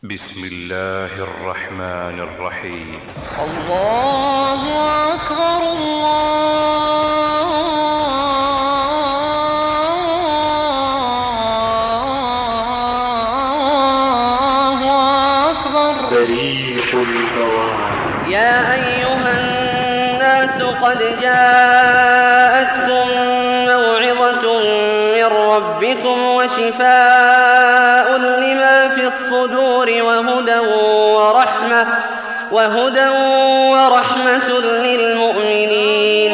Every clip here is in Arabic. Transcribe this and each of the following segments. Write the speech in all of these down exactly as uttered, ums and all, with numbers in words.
بسم الله الرحمن الرحيم. الله أكبر الله أكبر. بريق البوار. يا أيها الناس قد جاءتكم موعظة من ربكم وشفاء لما في الصدور وهدى ورحمة وهدى ورحمة للمؤمنين.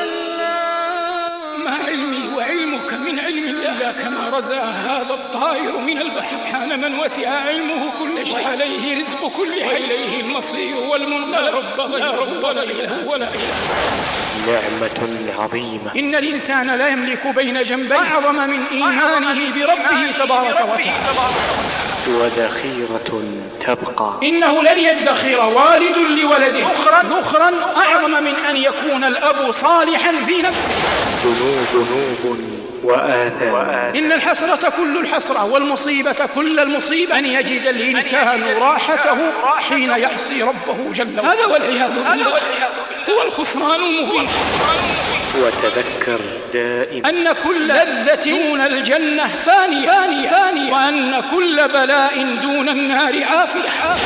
ما علمي وعلمك من علم الله كما رزق هذا الطائر من البحر. سبحان من وسع علمه كل شيء عليه رزق كل حي إليه المصير والمنقلب. لا رب غيره ولا إله ولا إله. نعمة عظيمة. إن الإنسان لا يملك بين جنبيه أعظم من إيمانه بربه تبارك وتعالى. وذخيرة تبقى. إنه لن يدخر والد لولده ذخرا أعظم من أن يكون الأب صالحا في نفسه. ذنوب ذنوب وآثام. إن الحسرة كل الحسرة والمصيبة كل المصيبة أن يجد الإنسان راحته حين يعصي ربه جل وعلا. هذا والعياذ بالله هو الخسران المبين. وتذكر دائما أن كل لذة دون الجنة فانية فانية فانية وأن كل بلاء دون النار عافية.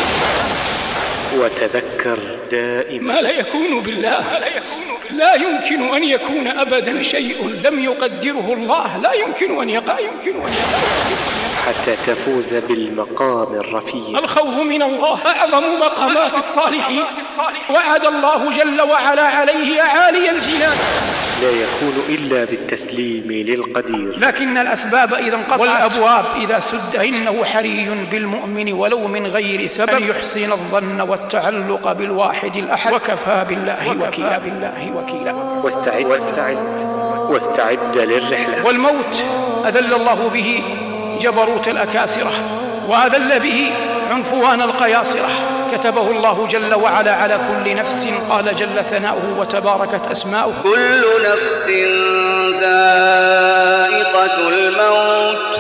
وتذكر دائما ما لا يكون بالله لا يمكن أن يكون أبدا شيء لم يقدره الله لا يمكن أن يقع يمكن أن يقع حتى تفوز بالمقام الرفيع. الخوف من الله أعظم مقامات الصالحين. وعد الله جل وعلا عليه أعالي الجنان. لا يكون إلا بالتسليم للقدير. لكن الأسباب إذا انقطعت والأبواب إذا سد إنه حري بالمؤمن ولو من غير سبب أن يحسن الظن والتعلق بالواحد الأحد وكفى بالله وكيلا بالله وكيلا. واستعد واستعد واستعد للرحلة. والموت أذل الله به جبروت الأكاسرة وأذل به عنفوان القياصرة. كتبه الله جل وعلا على كل نفس. قال جل ثناؤه وتباركت أسماؤه كل نفس ذائقة الموت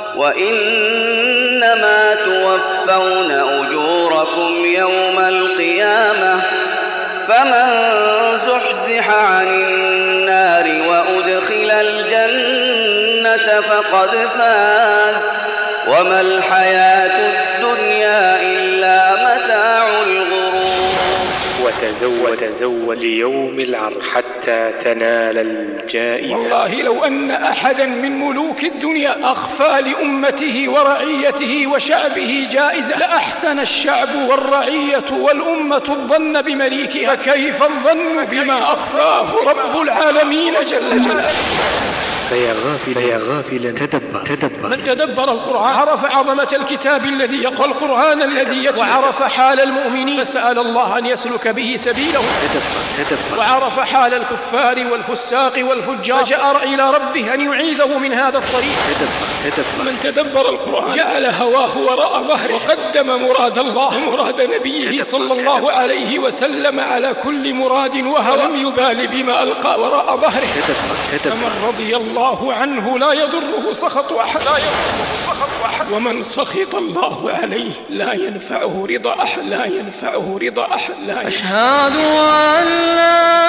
وإنما توفون أجوركم يوم القيامة فمن زحزح عن النار وأدخل الجنة فقد فاز وما الحياة الدنيا إلا متاع الغرور. وتزود وتزود ليوم العرض حتى تنال الجائزة. والله لو أن أحدا من ملوك الدنيا أخفى لأمته ورعيته وشعبه جائزة لأحسن الشعب والرعية والأمة الظن بمليكها. فكيف الظن بما أخفاه رب العالمين جل جلاله. فيا غافلا فيا غافلا تدبر تدبر. من تدبر القرآن عرف عظمة الكتاب الذي يقرأ القرآن الذي يتلو وعرف حال المؤمنين فسأل الله أن يسلك به سبيله. تدبر تدبر. وعرف حال الكفار والفساق والفجار فجأر إلى ربه أن يعيذه من هذا الطريق. تدبر تدبر. من تدبر القرآن جعل هواه وراء ظهره وقدم مراد الله ومراد نبيه صلى الله عليه وسلم على كل مراد وهو لم يبال بما ألقى وراء ظهره. فمن رضي الله الله عنه لا يضره سخط أحد ومن سخط الله عليه لا ينفعه رضا أحد لا ينفعه رضا أحد لا أشهد أن لا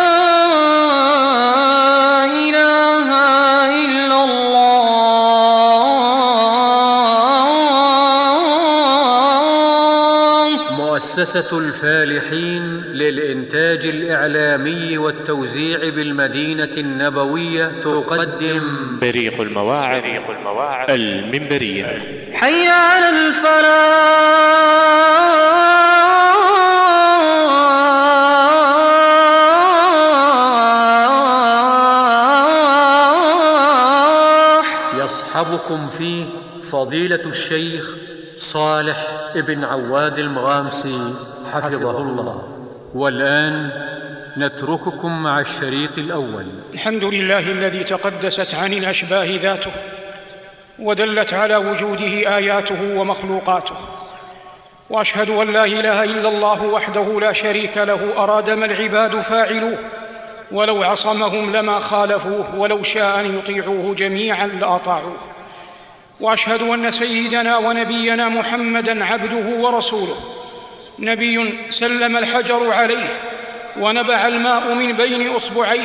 إله إلا الله. مؤسسة الفالحين للإنتاج الإعلامي والتوزيع بالمدينة النبوية تقدم بريق المواعظ المنبرية. حي على الفلاح. يصحبكم فيه فضيلة الشيخ صالح ابن عواد المغامسي حفظه الله. والآن نترككم مع الشريط الأول. الحمد لله الذي تقدست عن الأشباه ذاته ودلت على وجوده آياته ومخلوقاته. وأشهد أن لا إله إلا الله وحده لا شريك له أراد ما العباد فاعلوه ولو عصمهم لما خالفوه ولو شاء أن يطيعوه جميعا لأطاعوه. وأشهد أن سيدنا ونبينا محمدًا عبده ورسوله، نبي سلم الحجر عليه ونبع الماء من بين أصبعيه،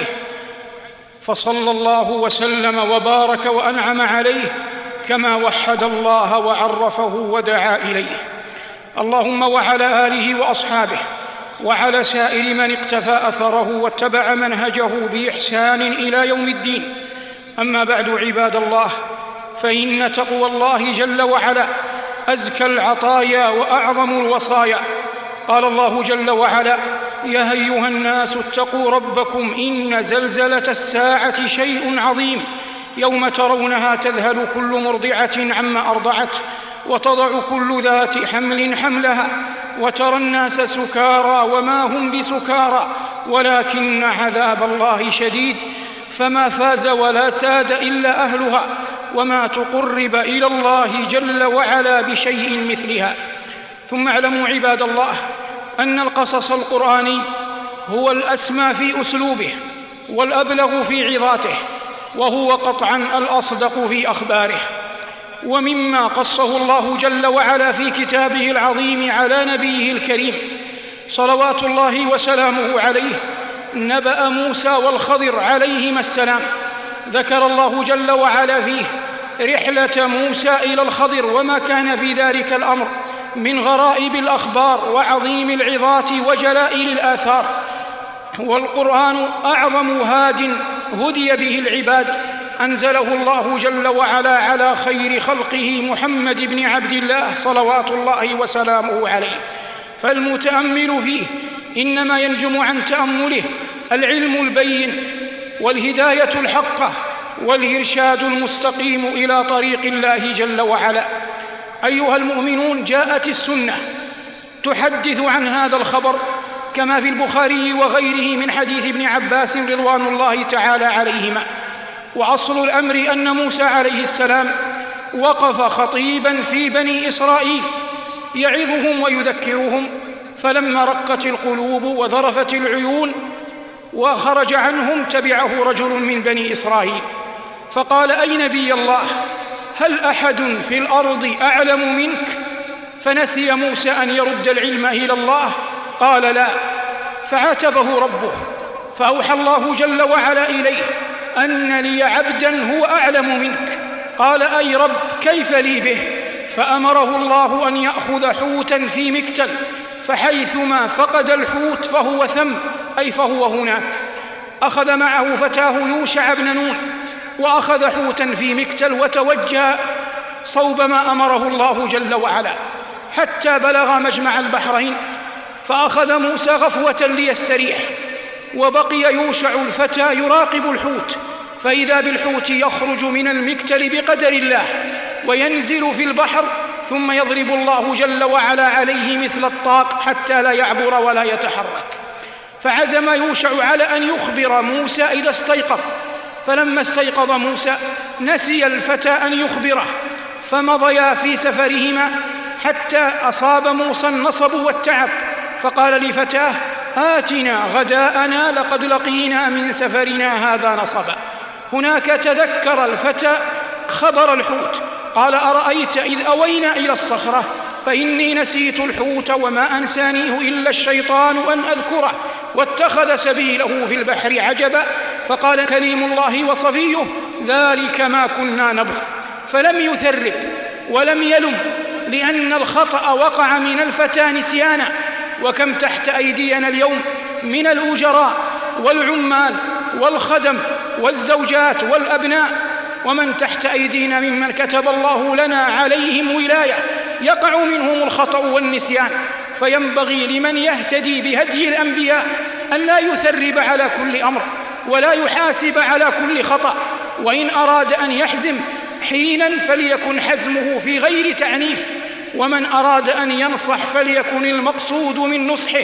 فصلى الله وسلم وبارك وأنعم عليه كما وحد الله وعرفه ودعا إليه. اللهم وعلى آله وأصحابه وعلى سائر من اقتفى أثره واتبع منهجه بإحسان إلى يوم الدين. أما بعد، عباد الله، فإن تقوى الله جل وعلا أزكى العطايا وأعظم الوصايا. قال الله جل وعلا: يا أيها الناس اتقوا ربكم إن زلزلة الساعة شيء عظيم، يوم ترونها تذهل كل مرضعة عما أرضعت وتضع كل ذات حمل حملها وترى الناس سكارى وما هم بسكارى ولكن عذاب الله شديد، فما فاز ولا ساد إلا أهلها، وما تقرب إلى الله جل وعلا بشيء مثلها. ثم اعلموا عباد الله أن القصص القرآني هو الأسمى في أسلوبه والأبلغ في عظاته، وهو قطعا الأصدق في أخباره. ومما قصه الله جل وعلا في كتابه العظيم على نبيه الكريم صلوات الله وسلامه عليه نبأ موسى والخضر عليهما السلام. ذكر الله جل وعلا فيه رحلة موسى إلى الخضر وما كان في ذلك الأمر من غرائب الأخبار وعظيم العظات وجلائل الآثار. والقرآن أعظم هاد هدي به العباد، أنزله الله جل وعلا على خير خلقه محمد بن عبد الله صلوات الله وسلامه عليه، فالمتأمل فيه إنما ينجم عن تأمله العلم البين والهداية الحقة والإرشاد المستقيم إلى طريق الله جل وعلا. أيها المؤمنون، جاءت السنة تحدث عن هذا الخبر كما في البخاري وغيره من حديث ابن عباس رضوان الله تعالى عليهما. وأصل الأمر أن موسى عليه السلام وقف خطيبا في بني إسرائيل يعظهم ويذكرهم، فلما رقت القلوب وذرفت العيون وخرج عنهم تبعه رجل من بني إسرائيل فقال: أي نبي الله، هل أحد في الأرض أعلم منك؟ فنسي موسى أن يرد العلم إلى الله، قال: لا. فعاتبه ربه، فأوحى الله جل وعلا إليه أن لي عبدا هو أعلم منك. قال: أي رب، كيف لي به؟ فأمره الله أن يأخذ حوتا في مكتل، فحيثما فقد الحوت فهو ثم، أي فهو هناك. أخذ معه فتاه يوشع بن نون وأخذ حوتا في مكتل وتوجه صوب ما أمره الله جل وعلا حتى بلغ مجمع البحرين، فأخذ موسى غفوة ليستريح، وبقي يوشع الفتى يراقب الحوت، فإذا بالحوت يخرج من المكتل بقدر الله وينزل في البحر، ثم يضرب الله جل وعلا عليه مثل الطاق حتى لا يعبر ولا يتحرك. فعزم يوشع على أن يخبر موسى إذا استيقظ، فلما استيقظ موسى نسي الفتى أن يخبره، فمضيا في سفرهما حتى أصاب موسى النصب والتعب، فقال لفتاه: آتنا غداءنا لقد لقينا من سفرنا هذا نصبا. هناك تذكر الفتى خبر الحوت، قال: أرأيت إذ أوينا إلى الصخرة فإني نسيت الحوت وما أنسانيه إلا الشيطان أن أذكره واتخذ سبيله في البحر عجبا. فقال كليم الله وصفيه: ذلك ما كنا نبغي. فلم يثرب ولم يلم، لأن الخطأ وقع من الفتى نسيانا. وكم تحت أيدينا اليوم من الأجراء والعمال والخدم والزوجات والأبناء، ومن تحت أيدينا ممن كتب الله لنا عليهم ولاية، يقع منهم الخطأ والنسيان. فينبغي لمن يهتدي بهدي الأنبياء أن لا يثرب على كل أمر ولا يحاسب على كل خطأ، وإن أراد أن يحزم حينا فليكن حزمه في غير تعنيف، ومن أراد أن ينصح فليكن المقصود من نصحه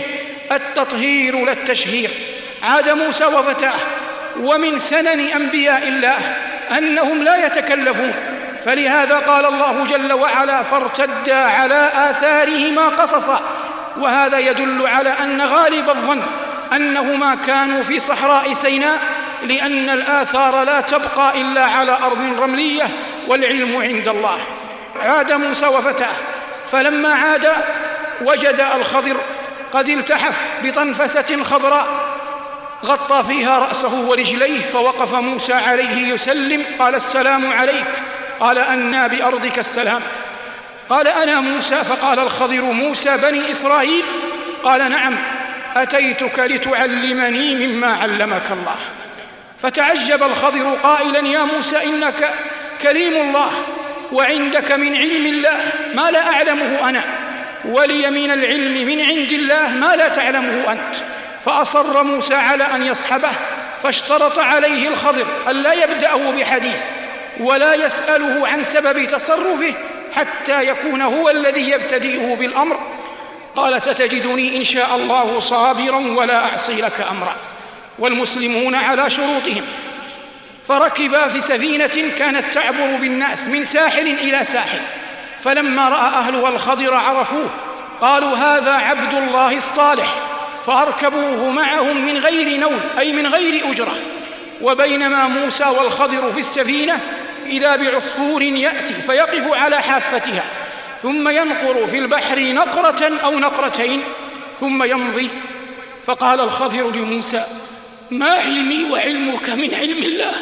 التطهير لا التشهير. عاد موسى وفتاه، ومن سنن أنبياء الله أنهم لا يتكلفون، فلهذا قال الله جل وعلا: فارتدا على آثارهما قصصا. وهذا يدل على أن غالب الظن أنهما كانوا في صحراء سيناء لأن الآثار لا تبقى إلا على أرض رملية والعلم عند الله. عاد موسى وفتاه، فلما عاد وجد الخضر قد التحف بطنفسة خضراء غطى فيها رأسه ورجليه، فوقف موسى عليه يسلم. قال: السلام عليك. قال: أنى بأرضك السلام؟ قال: أنا موسى. فقال الخضر: موسى بني إسرائيل؟ قال: نعم، أتيتك لتعلمني مما علمك الله. فتعجب الخضر قائلا: يا موسى إنك كليم الله وعندك من علم الله ما لا أعلمه أنا، ولي من العلم من عند الله ما لا تعلمه أنت. فأصر موسى على أن يصحبه، فاشترط عليه الخضر ألا يبدأه بحديث ولا يسأله عن سبب تصرفه حتى يكون هو الذي يبتدئه بالأمر. قال: ستجدني إن شاء الله صابرا ولا أعصي لك أمرا. والمسلمون على شروطهم، فركبا في سفينة كانت تعبر بالناس من ساحل إلى ساحل، فلما رأى أهلها الخضر عرفوه، قالوا: هذا عبد الله الصالح، فأركبوه معهم من غير نول، أي من غير أجرة. وبينما موسى والخضر في السفينة إذا بعصفور يأتي فيقف على حافتها، ثم ينقر في البحر نقرة أو نقرتين ثم يمضي. فقال الخضر لموسى: ما علمي وعلمك من علم الله؟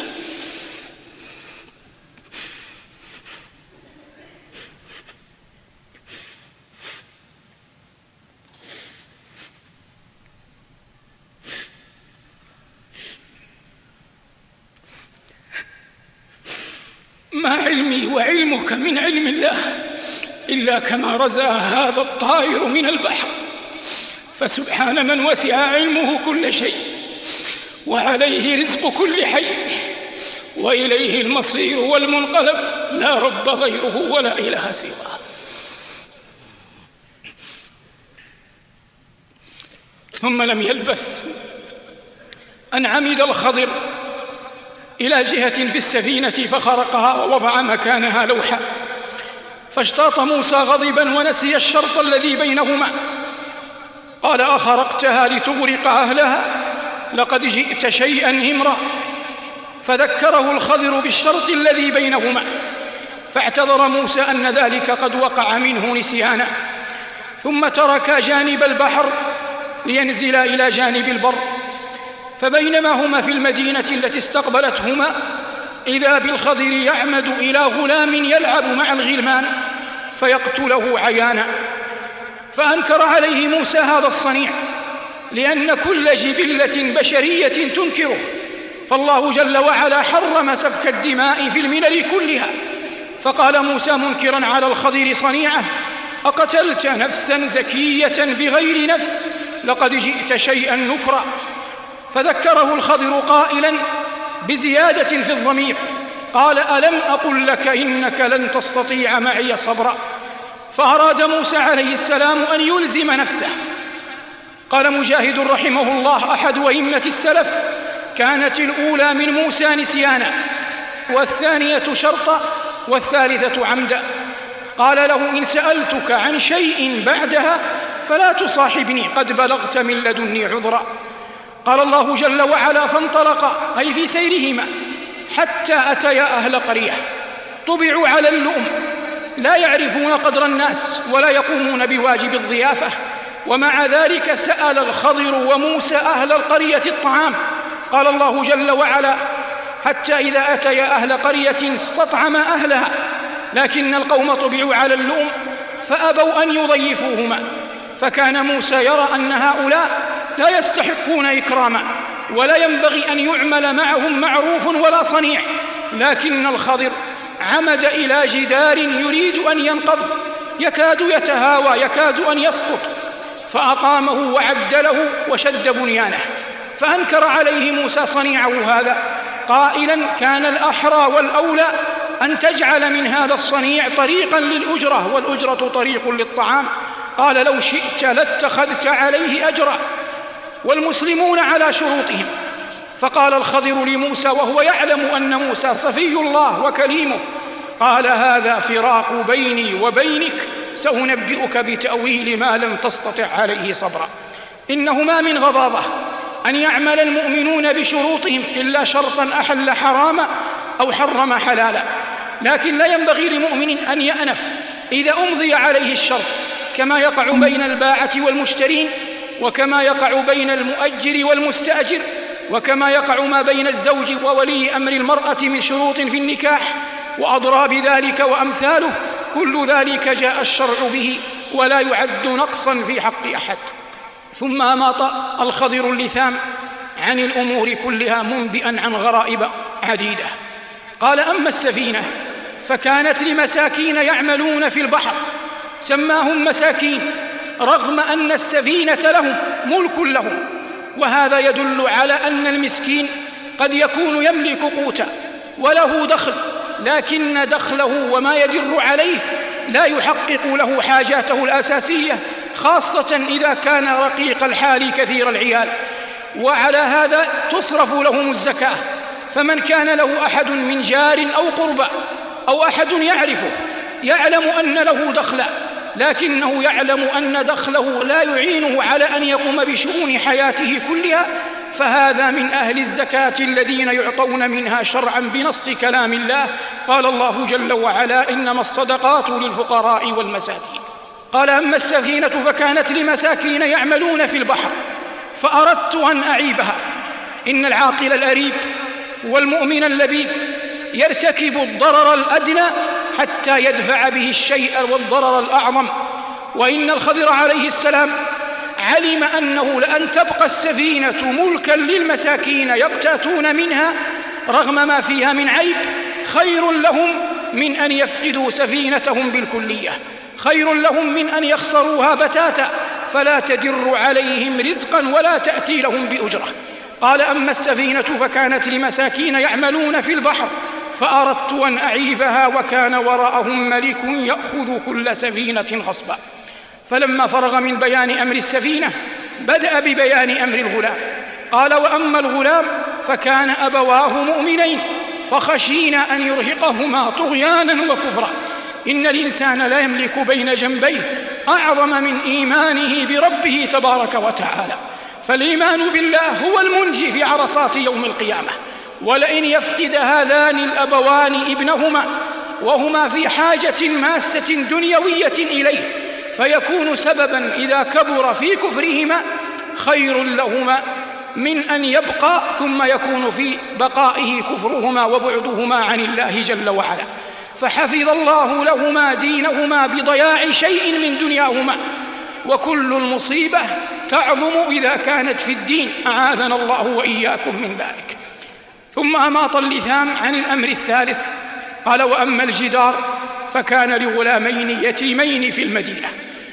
ما علمي وعلمك من علم الله إلا كما رزى هذا الطائر من البحر، فسبحان من وسع علمه كل شيء، وعليه رزق كل حي، وإليه المصير والمنقلب، لا رب غيره ولا إله سواه. ثم لم يلبث أن عمد الخضر إلى جهة في السفينة فخرقها ووضع مكانها لوحا، فاشتاط موسى غضبا ونسي الشرط الذي بينهما. قال: أخرقتها لتغرق أهلها؟ لقد جئت شيئا إمرا. فذكره الخضر بالشرط الذي بينهما، فاعتذر موسى أن ذلك قد وقع منه نسيانا، ثم ترك جانب البحر لينزل إلى جانب البر. فبينما هما في المدينة التي استقبلتهما إذا بالخضر يعمد إلى غلام يلعب مع الغلمان فيقتله عيانا. فأنكر عليه موسى هذا الصنيع، لأن كل جبلة بشرية تنكره، فالله جل وعلا حرم سفك الدماء في الملل كلها. فقال موسى منكرا على الخضر صنيعه: أقتلت نفسا زكية بغير نفس؟ لقد جئت شيئا نكرا. فذكره الخضر قائلا بزيادة في الضمير، قال: ألم أقل لك إنك لن تستطيع معي صبرا؟ فأراد موسى عليه السلام أن يلزم نفسه. قال مجاهد رحمه الله أحد أئمة السلف: كانت الأولى من موسى نسيانا، والثانية شرطا، والثالثة عمدا. قال له: إن سألتك عن شيء بعدها فلا تصاحبني، قد بلغت من لدني عذرا. قال الله جل وعلا: فانطلقا، أي في سيرهما، حتى أتيا أهل قرية طبعوا على اللؤم، لا يعرفون قدر الناس ولا يقومون بواجب الضيافة، ومع ذلك سأل الخضر وموسى أهل القرية الطعام. قال الله جل وعلا: حتى إذا أتيا أهل قرية استطعما أهلها، لكن القوم طبعوا على اللؤم فأبوا أن يضيفوهما. فكان موسى يرى أن هؤلاء لا يستحقون إكراما، ولا ينبغي أن يعمل معهم معروف ولا صنيع، لكن الخضر عمد إلى جدار يريد أن ينقض، يكاد يتهاوى، يكاد أن يسقط، فأقامه وعدله وشد بنيانه. فأنكر عليه موسى صنيعه هذا قائلا: كان الأحرى والأولى أن تجعل من هذا الصنيع طريقا للأجرة، والأجرة طريق للطعام. قال: لو شئت لاتخذت عليه أجرا. والمسلمون على شروطهم. فقال الخضر لموسى وهو يعلم أن موسى صفي الله وكليمه: قال: هذا فراق بيني وبينك، سأنبئك بتأويل ما لم تستطع عليه صبرا. إنه ما من غضاضة أن يعمل المؤمنون بشروطهم إلا شرطا أحل حراما أو حرم حلالا، لكن لا ينبغي لمؤمن أن يأنف إذا أمضي عليه الشرط، كما يقع بين الباعة والمشترين، وكما يقع بين المؤجر والمستأجر، وكما يقع ما بين الزوج وولي أمر المرأة من شروط في النكاح وأضراب ذلك وأمثاله. كل ذلك جاء الشرع به ولا يعد نقصا في حق أحد. ثم أماط الخضر اللثام عن الأمور كلها منبئا عن غرائب عديدة. قال: أما السفينة فكانت لمساكين يعملون في البحر، سماهم مساكين رغم أن السفينة لهم ملك لهم، وهذا يدل على أن المسكين قد يكون يملك قوتا وله دخل، لكن دخله وما يدر عليه لا يحقق له حاجاته الأساسية، خاصة إذا كان رقيق الحال كثير العيال، وعلى هذا تصرف لهم الزكاة. فمن كان له أحد من جار أو قربى أو أحد يعرفه يعلم أن له دخلا، لكنه يعلم أن دخله لا يعينه على أن يقوم بشؤون حياته كلها، فهذا من أهل الزكاة الذين يعطون منها شرعا بنص كلام الله. قال الله جل وعلا: إنما الصدقات للفقراء والمساكين. قال: أما السفينة فكانت لمساكين يعملون في البحر فأردت أن أعيبها. إن العاقل الأريب والمؤمن اللبيب يرتكب الضرر الأدنى حتى يدفع به الشيء والضرر الأعظم. وإن الخضر عليه السلام علم أنه لأن تبقى السفينة ملكا للمساكين يقتاتون منها رغم ما فيها من عيب خير لهم من أن يفقدوا سفينتهم بالكلية، خير لهم من أن يخسروها بتاتا فلا تدر عليهم رزقا ولا تأتي لهم بأجرة. قال: أما السفينة فكانت لمساكين يعملون في البحر فأردت أن أعيبها وكان وراءهم ملك يأخذ كل سفينة غصبا. فلما فرغ من بيان أمر السفينة بدأ ببيان أمر الغلام. قال: وأما الغلام فكان أبواه مؤمنين فخشينا أن يرهقهما طغيانا وكفرا. إن الإنسان لا يملك بين جنبيه أعظم من إيمانه بربه تبارك وتعالى، فالإيمان بالله هو المنجي في عرصات يوم القيامة. ولئن يفقد هذان الأبوان ابنهما وهما في حاجة ماسة دنيوية إليه فيكون سببا إذا كبر في كفرهما خير لهما من أن يبقى ثم يكون في بقائه كفرهما وبعدهما عن الله جل وعلا. فحفظ الله لهما دينهما بضياع شيء من دنياهما، وكل المصيبة تعظم إذا كانت في الدين، أعاذنا الله وإياكم من ذلك. ثم أماط اللثام عن الأمر الثالث. قال: وأما الجدار فكان لغلامين يتيمين في المدينة.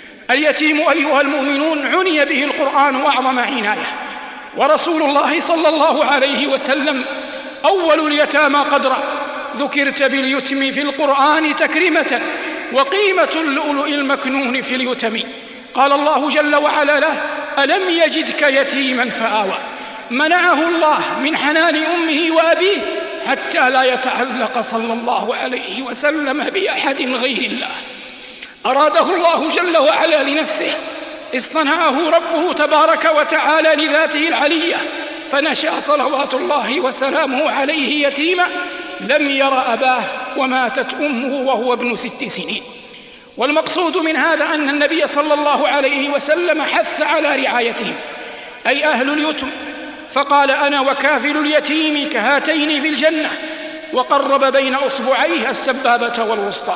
اليتيم أيها المؤمنون عني به القرآن أعظم عناية، ورسول الله صلى الله عليه وسلم أول اليتامى قدرا، ذكرت باليتم في القرآن تكريمة وقيمة اللؤلؤ المكنون في اليتم. قال الله جل وعلا له: ألم يجدك يتيما فآوى. منعه الله من حنان أمه وأبيه حتى لا يتعلق صلى الله عليه وسلم بأحد غير الله. أراده الله جل وعلا لنفسه، اصطنعه ربه تبارك وتعالى لذاته العلية، فنشأ صلوات الله وسلامه عليه يتيما لم ير أباه، وماتت أمه وهو ابن ست سنين. والمقصود من هذا أن النبي صلى الله عليه وسلم حث على رعايتهم، أي أهل اليتم، فقال: أنا وكافل اليتيم كهاتين في الجنة، وقرب بين أصبعيه السبابة والوسطى.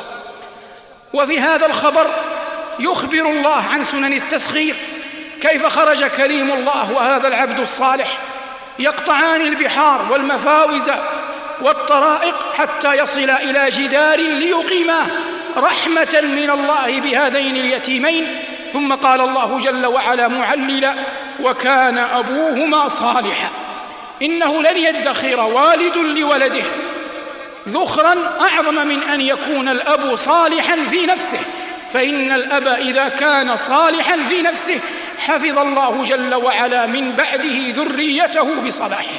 وفي هذا الخبر يخبر الله عن سنن التسخير، كيف خرج كليم الله وهذا العبد الصالح يقطعان البحار والمفاوز والطرائق حتى يصل إلى جدار ليقيماه رحمة من الله بهذين اليتيمين. ثم قال الله جل وعلا معللا: وكان أبوهما صالحا. إنه لن يدخر والد لولده ذخرا أعظم من أن يكون الأب صالحا في نفسه، فإن الأب إذا كان صالحا في نفسه حفظ الله جل وعلا من بعده ذريته بصلاحه.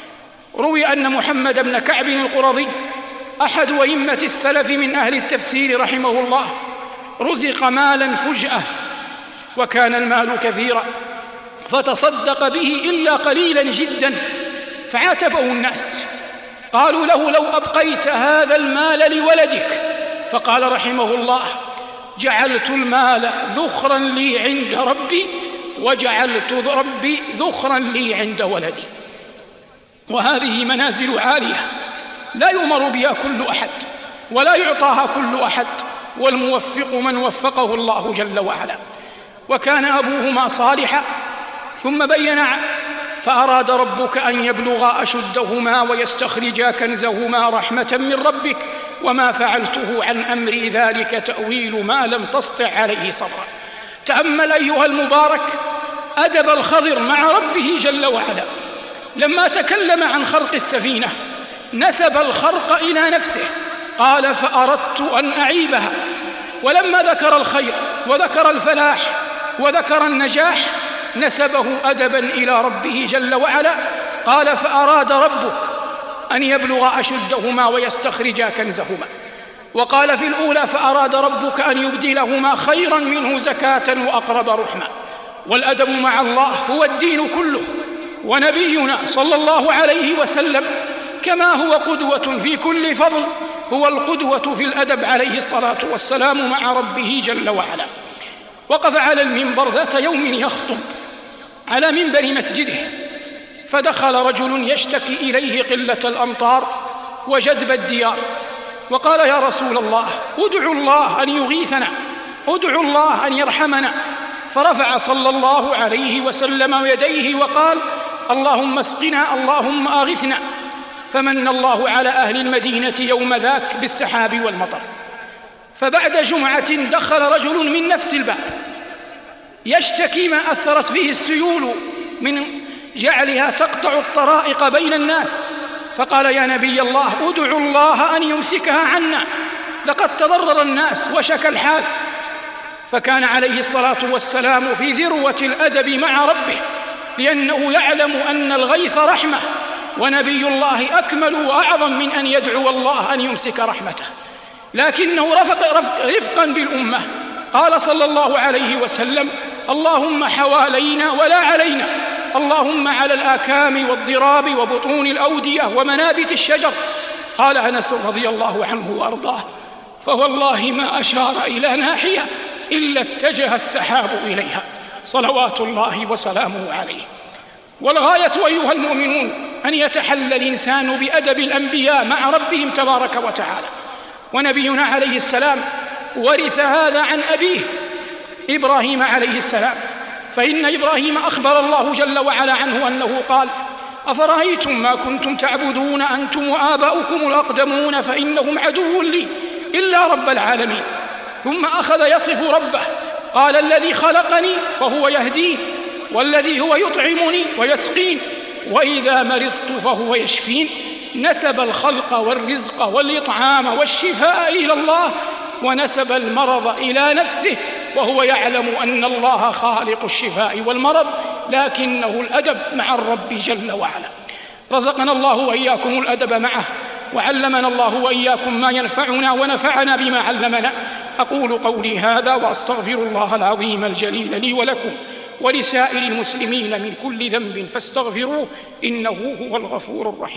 روي أن محمد بن كعب القرظي أحد أئمة السلف من أهل التفسير رحمه الله رزق مالا فجأة، وكان المال كثيرا، فتصدق به إلا قليلا جدا، فعاتبه الناس، قالوا له: لو أبقيت هذا المال لولدك. فقال رحمه الله: جعلت المال ذخرا لي عند ربي، وجعلت ربي ذخرا لي عند ولدي. وهذه منازل عالية لا يؤمر بها كل أحد ولا يعطاها كل أحد، والموفق من وفقه الله جل وعلا. وكان أبوهما صالحا، ثم بين: فأراد ربك أن يبلغا أشدهما ويستخرجا كنزهما رحمة من ربك وما فعلته عن أمري ذلك تأويل ما لم تسطع عليه صبرا. تأمل أيها المبارك أدب الخضر مع ربه جل وعلا. لما تكلم عن خرق السفينة نسب الخرق إلى نفسه، قال: فأردت أن أعيبها. ولما ذكر الخير وذكر الفلاح وذكر النجاح نسبه أدبا إلى ربه جل وعلا، قال: فأراد ربك أن يبلغ أشدهما ويستخرجا كنزهما. وقال في الأولى: فأراد ربك أن يبدلهما خيرا منه زكاة وأقرب رحمة. والأدب مع الله هو الدين كله، ونبينا صلى الله عليه وسلم كما هو قدوة في كل فضل هو القدوة في الأدب عليه الصلاة والسلام مع ربه جل وعلا. وقف على المنبر ذات يوم يخطب على منبر مسجده، فدخل رجل يشتكي إليه قلة الأمطار وجدب الديار، وقال: يا رسول الله، ادعوا الله أن يغيثنا، ادعوا الله أن يرحمنا. فرفع صلى الله عليه وسلم يديه وقال: اللهم اسقنا، اللهم أغثنا. فمن الله على أهل المدينة يوم ذاك بالسحاب والمطر. فبعد جمعة دخل رجل من نفس الباب يشتكي ما أثرت فيه السيول من جعلها تقطع الطرائق بين الناس، فقال: يا نبي الله، ادعوا الله أن يمسكها عنا، لقد تضرر الناس وشكى الحال. فكان عليه الصلاة والسلام في ذروة الأدب مع ربه، لأنه يعلم أن الغيث رحمة، ونبي الله أكمل وأعظم من أن يدعو الله أن يمسك رحمته، لكنه رفق رفق رفقا بالأمة. قال صلى الله عليه وسلم: اللهم حوالينا ولا علينا، اللهم على الآكام والضراب وبطون الأودية ومنابت الشجر. قال أنس رضي الله عنه وأرضاه: فوالله ما أشار إلى ناحية إلا اتجه السحاب إليها، صلوات الله وسلامه عليه. والغاية أيها المؤمنون أن يتحلى الإنسان بأدب الأنبياء مع ربهم تبارك وتعالى. ونبينا عليه السلام ورث هذا عن أبيه إبراهيم عليه السلام، فإن إبراهيم أخبر الله جل وعلا عنه أنه قال: أفرأيتم ما كنتم تعبدون أنتم وآباؤكم الأقدمون فإنهم عدو لي إلا رب العالمين. ثم أخذ يصف ربه، قال: الذي خلقني فهو يهدين، والذي هو يطعمني ويسقين، وإذا مرضت فهو يشفين. نسب الخلق والرزق والإطعام والشفاء إلى الله، ونسب المرض إلى نفسه، وهو يعلم أن الله خالق الشفاء والمرض، لكنه الأدب مع الرب جل وعلا. رزقنا الله وإياكم الأدب معه، وعلمنا الله وإياكم ما ينفعنا ونفعنا بما علمنا. أقول قولي هذا وأستغفر الله العظيم الجليل لي ولكم ولسائر المسلمين من كل ذنب فاستغفروه إنه هو الغفور الرحيم.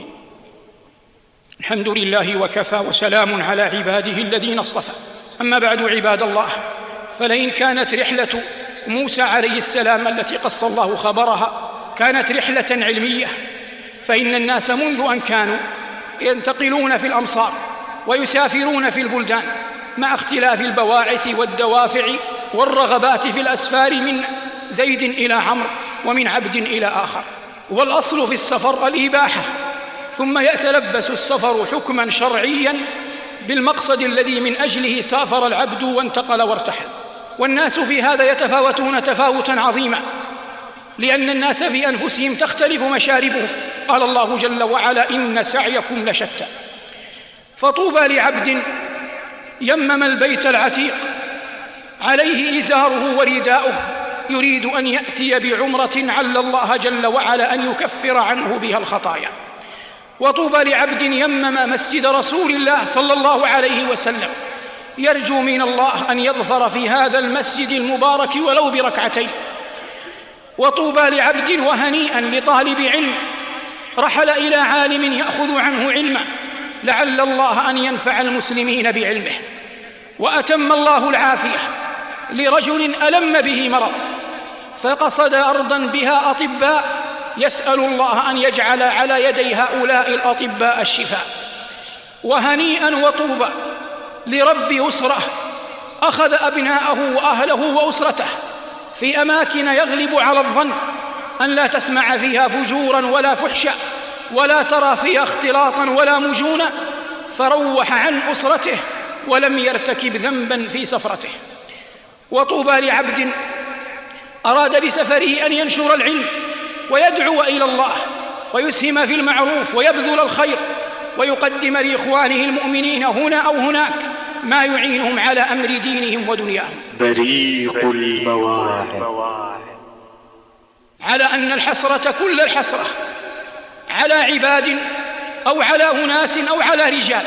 الحمد لله وكفى، وسلام على عباده الذين اصطفى. أما بعد عباد الله، فلئن كانت رحلة موسى عليه السلام التي قص الله خبرها كانت رحلة علمية، فإن الناس منذ أن كانوا ينتقلون في الأمصار ويسافرون في البلدان مع اختلاف البواعث والدوافع والرغبات في الأسفار، من زيد إلى عمرو ومن عبد إلى آخر. والأصل في السفر الإباحة، ثم يتلبس السفر حكما شرعيا بالمقصد الذي من أجله سافر العبد وانتقل وارتحل. والناس في هذا يتفاوتون تفاوتا عظيما، لأن الناس في أنفسهم تختلف مشاربهم. قال الله جل وعلا: إن سعيكم لشتى. فطوبى لعبد يمم البيت العتيق عليه إزاره ورداؤه يريد أن يأتي بعمرة عل الله جل وعلا أن يكفر عنه بها الخطايا. وطوبى لعبد يمم مسجد رسول الله صلى الله عليه وسلم يرجو من الله أن يظفر في هذا المسجد المبارك ولو بركعتين. وطوبى لعبد وهنيئا لطالب علم رحل إلى عالم يأخذ عنه علما لعل الله أن ينفع المسلمين بعلمه. وأتم الله العافية لرجل ألم به مرض فقصد أرضا بها أطباء يسأل الله أن يجعل على يدي هؤلاء الأطباء الشفاء. وهنيئا وطوبى لرب أسرة أخذ أبناءه وأهله وأسرته في أماكن يغلب على الظن أن لا تسمع فيها فجورا ولا فحشا ولا ترى فيها اختلاطا ولا مجونا، فروح عن أسرته ولم يرتكب ذنبا في سفرته. وطوبى لعبد أراد بسفره أن ينشر العلم ويدعو إلى الله ويسهم في المعروف ويبذل الخير ويقدم لإخوانه المؤمنين هنا أو هناك ما يعينهم على أمر دينهم ودنياهم. بريق المواهب. على أن الحسرة كل الحسرة على عباد أو على أناس أو على رجال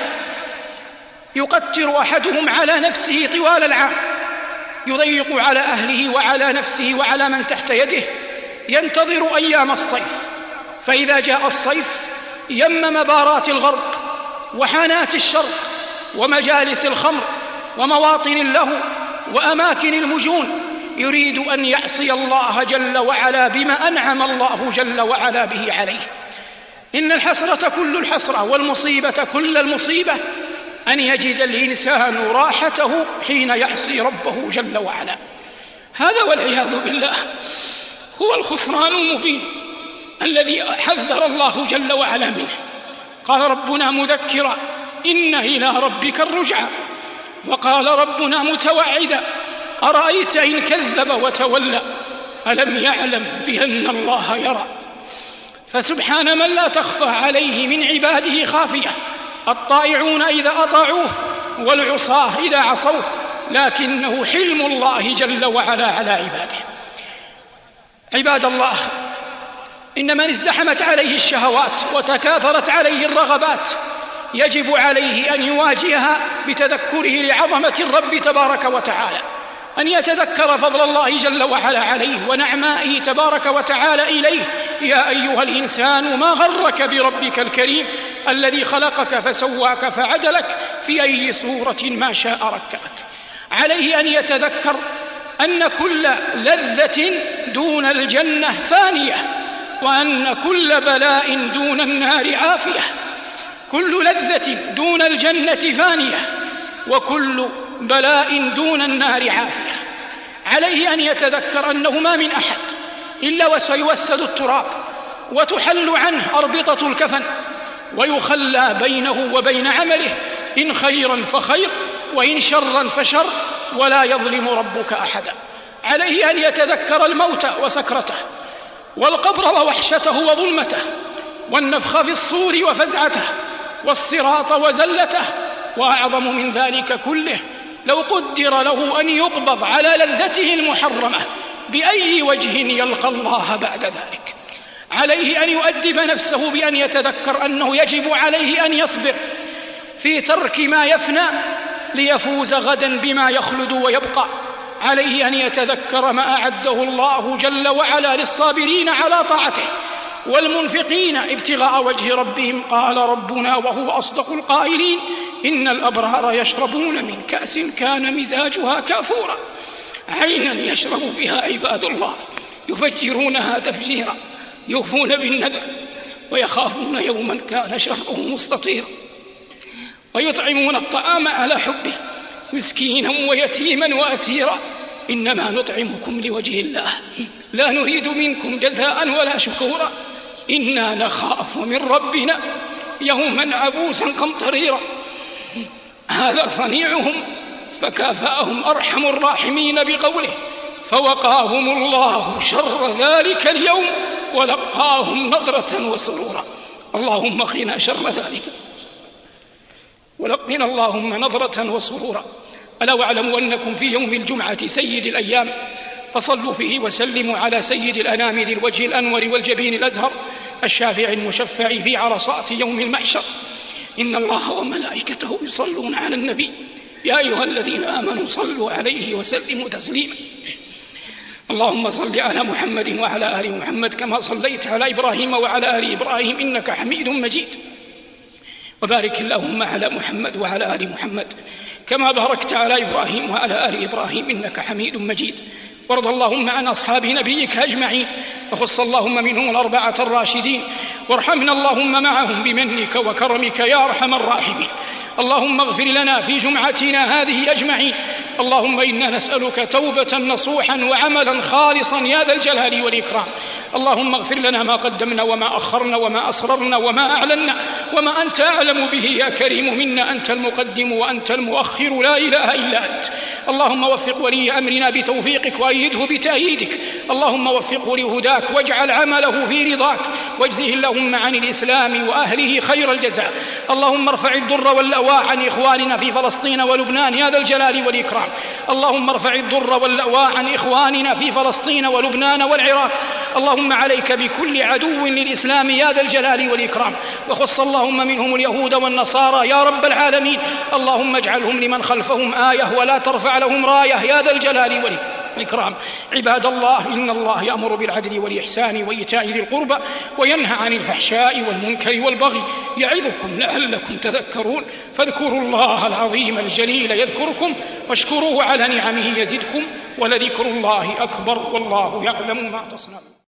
يقتر أحدهم على نفسه طوال العام، يضيق على أهله وعلى نفسه وعلى من تحت يده، ينتظر أيام الصيف، فإذا جاء الصيف يم مبارات الغرب وحانات الشرق ومجالس الخمر ومواطن اللهو وأماكن المجون، يريد أن يعصي الله جل وعلا بما أنعم الله جل وعلا به عليه. إن الحسرة كل الحسرة والمصيبة كل المصيبة أن يجد الإنسان راحته حين يعصي ربه جل وعلا. هذا والعياذ بالله هو الخسران المبين الذي حذر الله جل وعلا منه. قال ربنا مذكرا إن إلى ربك الرجعى، وقال ربنا متوعدا أرأيت إن كذب وتولى ألم يعلم بأن الله يرى. فسبحان من لا تخفى عليه من عباده خافية، الطائعون إذا أطاعوه والعصاة إذا عصوه، لكنه حلم الله جل وعلا على عباده. عباد الله، إن من ازدحمت عليه الشهوات وتكاثرت عليه الرغبات يجب عليه أن يواجهها بتذكره لعظمة الرب تبارك وتعالى، أن يتذكر فضل الله جل وعلا عليه ونعمائه تبارك وتعالى إليه. يا أيها الإنسان ما غرك بربك الكريم الذي خلقك فسواك فعدلك في أي صورة ما شاء ركبك. عليه أن يتذكر أن كل لذة دون الجنة فانية، وأن كل بلاء دون النار عافية. كل لذة دون الجنة فانية، وكل بلاء دون النار عافية. عليه أن يتذكر أنه ما من أحد إلا وسيوسد التراب وتحل عنه أربطة الكفن ويخلى بينه وبين عمله، إن خيرا فخير وإن شرا فشر، ولا يظلم ربك أحدا. عليه أن يتذكر الموت وسكرته والقبر ووحشته وظلمته والنفخ في الصور وفزعته والصراط وزلته. وأعظم من ذلك كله لو قدر له أن يقبض على لذته المحرمة، بأي وجه يلقى الله بعد ذلك. عليه أن يؤدب نفسه بأن يتذكر أنه يجب عليه أن يصبر في ترك ما يفنى ليفوز غدا بما يخلد ويبقى. عليه أن يتذكر ما أعده الله جل وعلا للصابرين على طاعته والمنفقين ابتغاء وجه ربهم. قال ربنا وهو أصدق القائلين إن الأبرار يشربون من كأس كان مزاجها كافورا عينا يشرب بها عباد الله يفجرونها تفجيرا يوفون بالنذر ويخافون يوما كان شره مستطيرا ويطعمون الطعام على حبه مسكينا ويتيما وأسيرا إنما نطعمكم لوجه الله لا نريد منكم جزاء ولا شكورا إنا نخاف من ربنا يوما عبوسا قمطريرا. هذا صنيعهم فكافأهم أرحم الراحمين بقوله فوقاهم الله شر ذلك اليوم ولقاهم نضرة وسرورا. اللهم قنا شر ذلك ولقنا اللهم نضرة وسرورا. ألا واعلموا أنكم في يوم الجمعة سيد الأيام فصلوا فيه وسلموا على سيد الأنام ذي الوجه الأنور والجبين الأزهر الشافع المشفع في عرصات يوم المحشر. إن الله وملائكته يصلون على النبي يا أيها الذين آمنوا صلوا عليه وسلموا تسليما. اللهم صل على محمد وعلى آل محمد كما صليت على إبراهيم وعلى آل إبراهيم إنك حميد مجيد. وبارك اللهم على محمد وعلى آل محمد كما باركت على إبراهيم وعلى آل إبراهيم إنك حميد مجيد. وارض اللهم عن أصحاب نبيك أجمعين، وخص اللهم منهم الأربعة الراشدين، وارحمنا اللهم معهم بمنك وكرمك يا أرحم الراحمين. اللهم اغفر لنا في جمعتنا هذه أجمعين. اللهم إنا نسألك توبة نصوحا وعملا خالصا يا ذا الجلال والإكرام. اللهم اغفر لنا ما قدمنا وما أخرنا وما أسررنا وما أعلنا وما أنت أعلم به يا كريم منا. أنت المقدم وأنت المؤخر لا إله إلا أنت. اللهم وفق ولي أمرنا بتوفيقك وأيده بتأييدك. اللهم وفقه لهداك واجعل عمله في رضاك، واجزه اللهم عن الإسلام وأهله خير الجزاء. اللهم ارفع الضر واللأواء عن إخواننا في فلسطين ولبنان يا ذا الجلال والإكرام. اللهم ارفع الضر واللأواء عن إخواننا في فلسطين ولبنان والعراق. اللهم عليك بكل عدو للإسلام يا ذا الجلال والإكرام، وخص اللهم منهم اليهود والنصارى يا رب العالمين. اللهم اجعلهم لمن خلفهم آية ولا ترفع لهم راية يا ذا الجلال والإكرام. عباد الله، إن الله يأمر بالعدل والإحسان وإيتاء ذي القربى وينهى عن الفحشاء والمنكر والبغي يعظكم لعلكم تذكرون. فاذكروا الله العظيم الجليل يذكركم، واشكروه على نعمه يزدكم، ولذكر الله أكبر والله يعلم ما تصنعون.